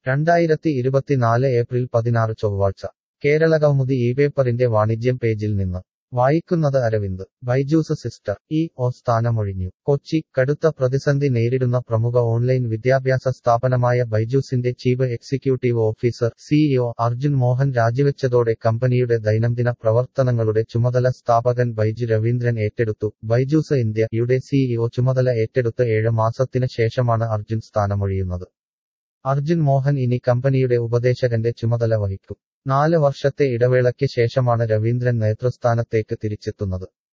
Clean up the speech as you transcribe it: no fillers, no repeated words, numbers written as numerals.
2024 April 16 ചൊവ്വാഴ്ച കേരളകൗമുദി ഇപേപ്പറിന്റെ വാണിജ്യം പേജിൽ നിന്ന് വായിക്കുന്നത് അരവിന്ദ് ബൈജൂസ് സിസ്റ്റർ ഇ.ഒ സ്ഥാനമൊഴിഞ്ഞു കൊച്ചി കടുത്ത പ്രതിസന്ധി നേരിടുന്ന പ്രമുഖ ഓൺലൈൻ വിദ്യാഭ്യാസ സ്ഥാപനമായ ബൈജൂസിന്റെ chief executive officer CEO Arjun Mohan രാജിവെച്ചതോടെ കമ്പനിയുടെ ദൈനംദിന പ്രവർത്തനങ്ങളുടെ ചുമതല സ്ഥാപകൻ ബൈജു രവീന്ദ്രൻ ഏറ്റെടുത്തു ബൈജൂസ് ഇന്ത്യയുടെ സിഇഒ ചുമതല ഏറ്റെടുത്ത് 7 മാസത്തിന് ശേഷമാണ് അർജുൻ സ്ഥാനമൊഴിയുന്നത് അർജുൻ മോഹൻ ഇനി കമ്പനിയുടെ ഉപദേശകന്റെ ചുമതല വഹിക്കും 4 വർഷത്തെ ഇടവേളയ്ക്ക് ശേഷമാണ് രവീന്ദ്രൻ നേതൃസ്ഥാനത്തേക്ക് തിരിച്ചെത്തുന്നത്